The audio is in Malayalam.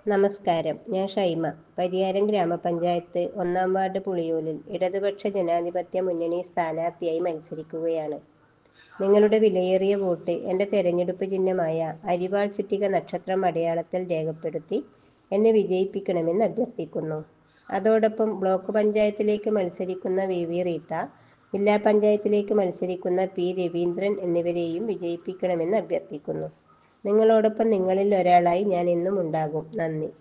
നമസ്കാരം. ഞാൻ ഷൈമ. പരിയാരം ഗ്രാമപഞ്ചായത്ത് 1-ാം വാർഡ് പുളിയൂലിൽ ഇടതുപക്ഷ ജനാധിപത്യ മുന്നണി സ്ഥാനാർത്ഥിയായി മത്സരിക്കുകയാണ്. നിങ്ങളുടെ വിലയേറിയ വോട്ട് എൻ്റെ തെരഞ്ഞെടുപ്പ് ചിഹ്നമായ അരിവാൾ ചുറ്റിക നക്ഷത്രം അടയാളത്തിൽ രേഖപ്പെടുത്തി എന്നെ വിജയിപ്പിക്കണമെന്ന് അഭ്യർത്ഥിക്കുന്നു. അതോടൊപ്പം ബ്ലോക്ക് പഞ്ചായത്തിലേക്ക് മത്സരിക്കുന്ന വി റീത്ത, ജില്ലാ പഞ്ചായത്തിലേക്ക് മത്സരിക്കുന്ന പി രവീന്ദ്രൻ എന്നിവരെയും വിജയിപ്പിക്കണമെന്ന് അഭ്യർത്ഥിക്കുന്നു. നിങ്ങളോടൊപ്പം നിങ്ങളിൽ ഒരാളായി ഞാൻ എന്നും ഉണ്ടാകും. നന്ദി.